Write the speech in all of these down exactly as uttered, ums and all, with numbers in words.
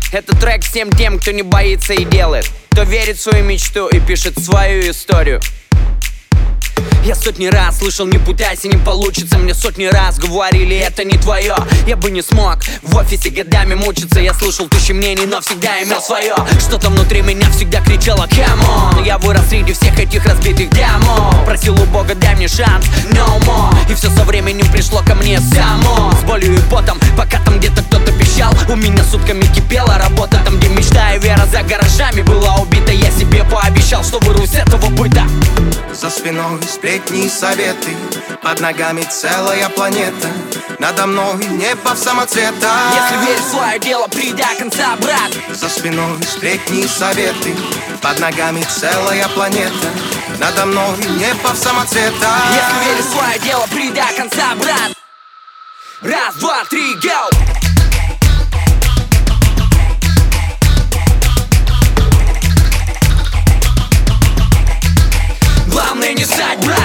Это трек всем тем, кто не боится и делает, кто верит в свою мечту и пишет свою историю. Я сотни раз слышал, не пытайся, не получится. Мне сотни раз говорили, это не твое. Я бы не смог в офисе годами мучиться. Я слушал тысячи мнений, но всегда имел свое. Что-то внутри меня всегда кричало come on. Я вырос среди всех этих разбитых демов. Просил у Бога, дай мне шанс, no more. И все со временем пришло ко мне само. С болью и потом, пока там где-то кто-то пищал. У меня сутками кипела работа. Там, где мечта и вера за гаражами была убита. Я себе пообещал, что вырвусь с этого быта. За спиной сплетни и советы, под ногами целая планета, надо мной небо в самоцвета. Если веришь в свое дело, приди до конца, брат. За спиной сплетни и советы, под ногами целая планета, надо мной небо в самоцвета. Если веришь в свое дело, приди до конца, брат. Раз, два, три, go! Главное не сдать, брат.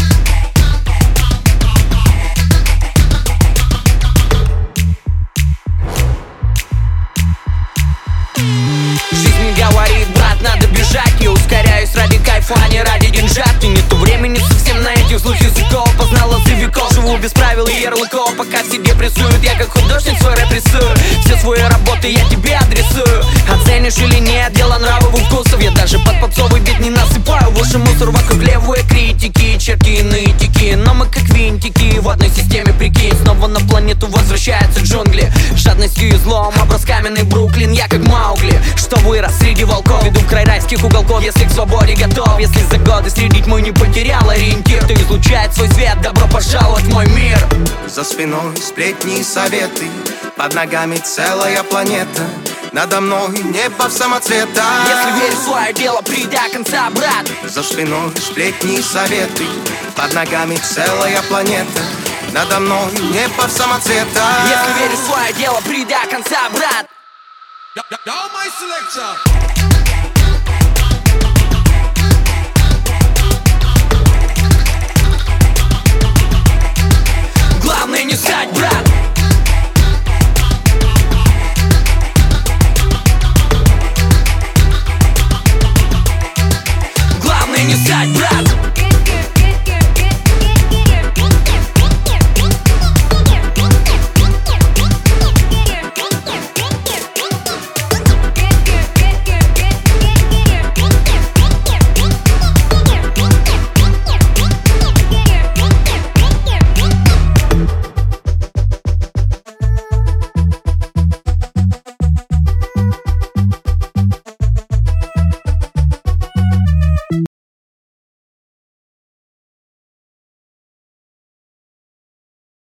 Жизнь мне говорит, брат, надо бежать. Я ускоряюсь ради кайфа, а не ради деньжат. И нету времени совсем на этих злых языков. Познал за веков, живу без правил и ярлыков. Пока себе прессуют, я как художник свой рэп рисую. Все свои работы я тебе адресую. Оценишь или нет, дело нравов и вкусов. Я даже под попсовый бит не насыпаю в уши мусор. Вокруг левые критики, черти и нытики. Но мы как винтики в одной системе, прикинь. Снова на планету возвращаются джунгли. Жадностью и злом образ каменный Бруклин. Я как Маугли, что вырос среди волков. Иду в край райских уголков, если к свободе готов. Если за годы среди тьмы не потерял ориентир, кто излучает свой свет, добро пожаловать в мой мир. За спиной сплетни и советы, под ногами целая планета, надо мной небо в самоцвета. Если веришь в свое дело, приди до конца, брат. За спиной сплетни и советы, под ногами целая планета, надо мной небо в самоцвета. Если веришь в свое дело, приди до конца, брат. Yo, yo, yo, my selector.